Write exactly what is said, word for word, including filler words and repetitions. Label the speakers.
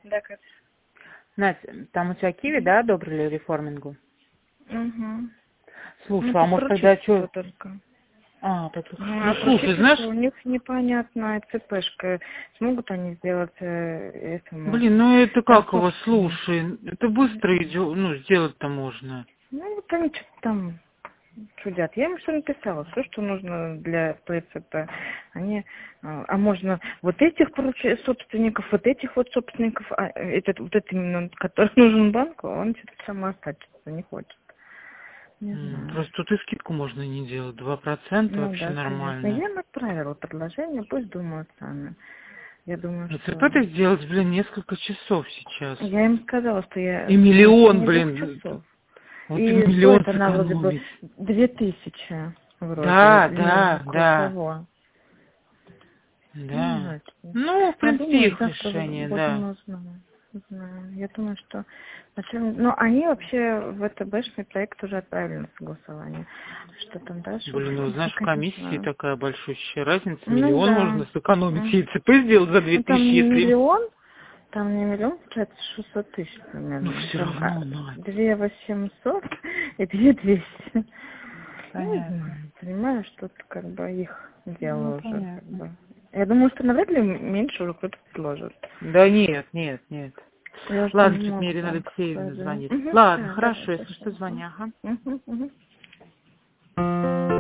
Speaker 1: Да, Катя.
Speaker 2: Настя, там у тебя киви, да, одобрили реформингу?
Speaker 1: Угу.
Speaker 2: Слушай,
Speaker 1: Ну,
Speaker 2: а может тогда
Speaker 1: поручительство
Speaker 2: что...
Speaker 1: только.
Speaker 2: А, так...
Speaker 1: Ну,
Speaker 2: ну
Speaker 1: а
Speaker 2: слушай, знаешь...
Speaker 1: поручительство у них непонятная цепешка. Смогут они сделать э, этому
Speaker 2: Блин, ну это как его,
Speaker 1: торговцу?
Speaker 2: слушай, это быстро идет, ну, сделать-то можно.
Speaker 1: Ну, вот они что-то там чудят. Я им все написала, все, что нужно для ПЦП. Они, а а можно вот этих поруч- собственников, вот этих вот собственников, а этот, вот этот именно, который нужен банку, он что-то самоостатчество не хочет. Не
Speaker 2: М,
Speaker 1: знаю.
Speaker 2: Просто тут и скидку можно не делать, два процента
Speaker 1: Ну
Speaker 2: вообще
Speaker 1: да, конечно.
Speaker 2: нормально.
Speaker 1: Я им отправила предложение, пусть думают сами. Я думаю,
Speaker 2: А
Speaker 1: что...
Speaker 2: ЦП-то сделать, блин, несколько часов сейчас.
Speaker 1: Я им сказала, что я
Speaker 2: И
Speaker 1: в
Speaker 2: миллион,
Speaker 1: течение двух
Speaker 2: блин, это-
Speaker 1: часов.
Speaker 2: вот и
Speaker 1: И
Speaker 2: миллион
Speaker 1: стоит она вроде бы
Speaker 2: сэкономить.
Speaker 1: две тысячи вроде,
Speaker 2: Да,
Speaker 1: или
Speaker 2: да,
Speaker 1: около
Speaker 2: да,
Speaker 1: того. Не
Speaker 2: да.
Speaker 1: знаю.
Speaker 2: Ну, в
Speaker 1: Я
Speaker 2: принципе,
Speaker 1: думаю,
Speaker 2: их
Speaker 1: завтра
Speaker 2: решение,
Speaker 1: будем
Speaker 2: да.
Speaker 1: узнавать. Знаю. Я думаю, что начальник... Но они вообще в ВТБшный проект уже отправили на согласование. Что там дальше?
Speaker 2: Блин, ну знаешь, в
Speaker 1: Пока не
Speaker 2: комиссии
Speaker 1: знаю.
Speaker 2: такая большущая разница.
Speaker 1: Ну
Speaker 2: Миллион
Speaker 1: да.
Speaker 2: можно сэкономить
Speaker 1: М.
Speaker 2: и ЦП сделать за две
Speaker 1: Ну там
Speaker 2: тысячи,
Speaker 1: не
Speaker 2: если...
Speaker 1: миллион, там не миллион, получается шестьсот тысяч
Speaker 2: Ну,
Speaker 1: примерно.
Speaker 2: все
Speaker 1: Там а,
Speaker 2: равно, Надь.
Speaker 1: две восемьсот и две двести. Не
Speaker 2: Понятно.
Speaker 1: знаю, понимаю, что это как бы их
Speaker 2: Ну,
Speaker 1: дело уже. Как
Speaker 2: понятно.
Speaker 1: бы. Я думаю, что навряд ли меньше уже кто-то предложит.
Speaker 2: Да нет, нет, нет.
Speaker 1: Я уже там
Speaker 2: Ладно, что-то мне
Speaker 1: много
Speaker 2: Ирина
Speaker 1: банков
Speaker 2: Алексеевна
Speaker 1: проверила.
Speaker 2: звонит.
Speaker 1: Угу,
Speaker 2: Ладно,
Speaker 1: да, давай,
Speaker 2: хорошо, если что,
Speaker 1: спасибо.
Speaker 2: звони, ага.
Speaker 1: Угу, угу.